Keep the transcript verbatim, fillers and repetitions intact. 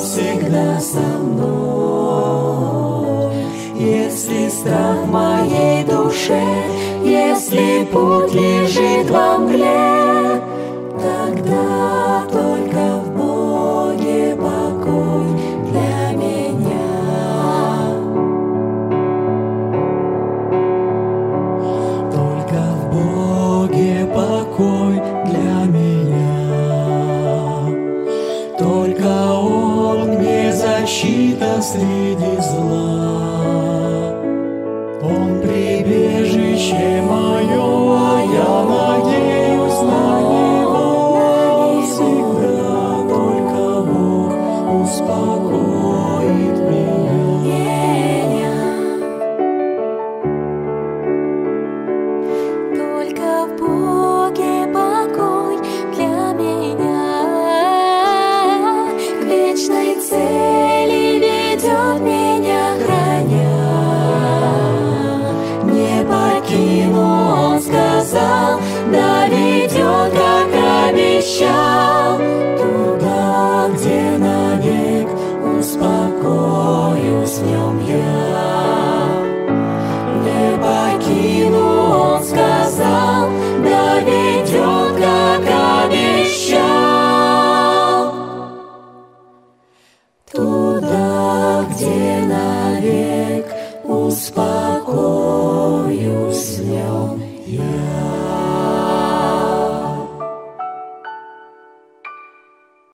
всегда со мной. Если страх в моей душе, если путь лежит во мгле, тогда только в Боге покой для меня. Только в Боге покой для меня. Только Он мне защита среди зла.